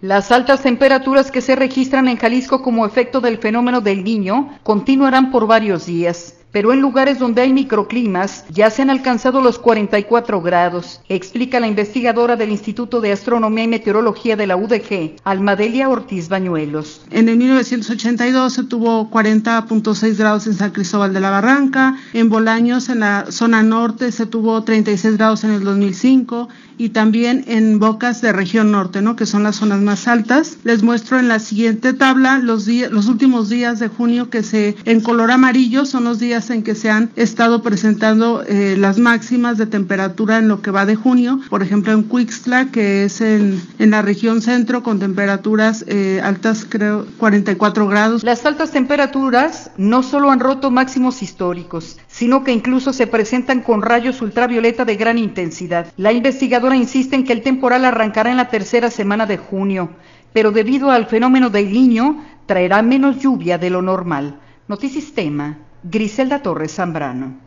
Las altas temperaturas que se registran en Jalisco como efecto del fenómeno del Niño continuarán por varios días, pero en lugares donde hay microclimas ya se han alcanzado los 44 grados, explica la investigadora del Instituto de Astronomía y Meteorología de la UDG, Almadelia Ortiz Bañuelos. En el 1982 se tuvo 40.6 grados en San Cristóbal de la Barranca, en Bolaños, en la zona norte, se tuvo 36 grados en el 2005, y también en Bocas de región norte, ¿no?, que son las zonas más altas. Les muestro en la siguiente tabla los últimos días de junio, que en color amarillo son los días en que se han estado presentando las máximas de temperatura en lo que va de junio. Por ejemplo, en Cuixtla, que es en la región centro, con temperaturas altas, creo 44 grados. Las altas temperaturas no solo han roto máximos históricos, sino que incluso se presentan con rayos ultravioleta de gran intensidad. La investigadora insiste en que el temporal arrancará en la tercera semana de junio, pero debido al fenómeno del Niño, traerá menos lluvia de lo normal. Notisistema, Griselda Torres Zambrano.